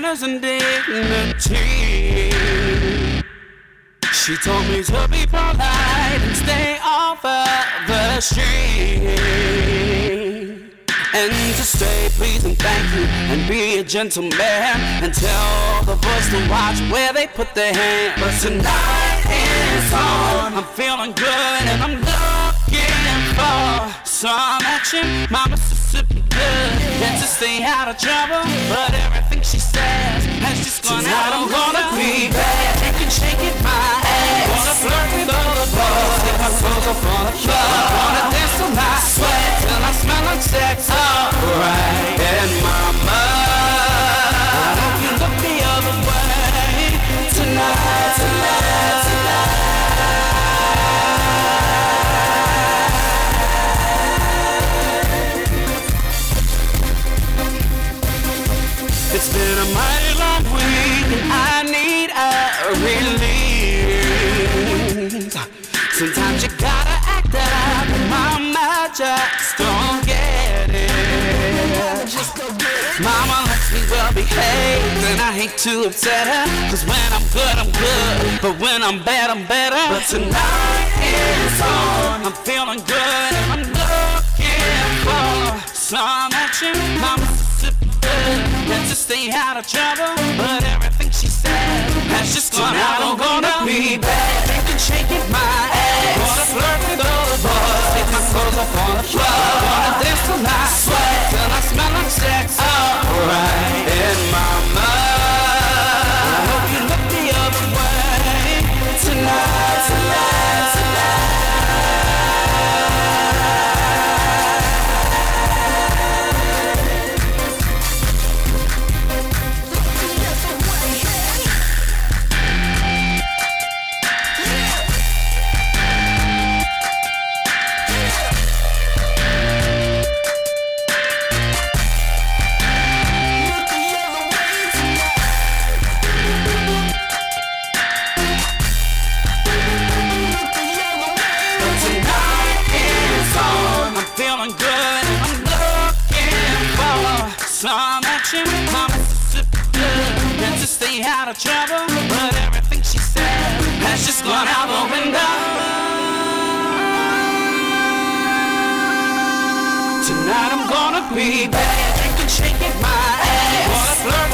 manners and dignity. She told me to be polite and stay off of the street, and to stay, please and thank you, and be a gentleman, and tell the boys to watch where they put their hand. But tonight is on, I'm feeling good, and I'm looking for some action. My Mississippi good, and to stay out of trouble, but everything she says has just gone out. Tonight I'm gonna be bad, shake it, my ass. Gonna flirt with all the boys, take my clothes off on the floor. Gonna dance till I sweat, till I smell like sex. Alright, and mama, I hope you look the other way tonight, tonight, tonight. It's been a mighty long week, and I need a release. Sometimes you gotta act up, and mama just don't get it. Mama lets me well behave, and I hate to upset her, 'cause when I'm good, I'm good, but when I'm bad, I'm better. But tonight is on, I'm feeling good, and I'm looking for some action. Mama's and to stay out of trouble, but everything she said has just gone out. I'm gonna be bad, making shake it my ass. Gonna flirt with all the boys, take my clothes off on the floor. Gonna dance till I sweat, till I smell like sex. Alright, and mama, I hope you look the other way tonight, tonight, tonight. Feeling good, I'm looking for some action. My Mississippi good, and to stay out of trouble, but everything she said has just gone out the window. Tonight I'm gonna be bad, drinking, shaking my ass. Gonna flirt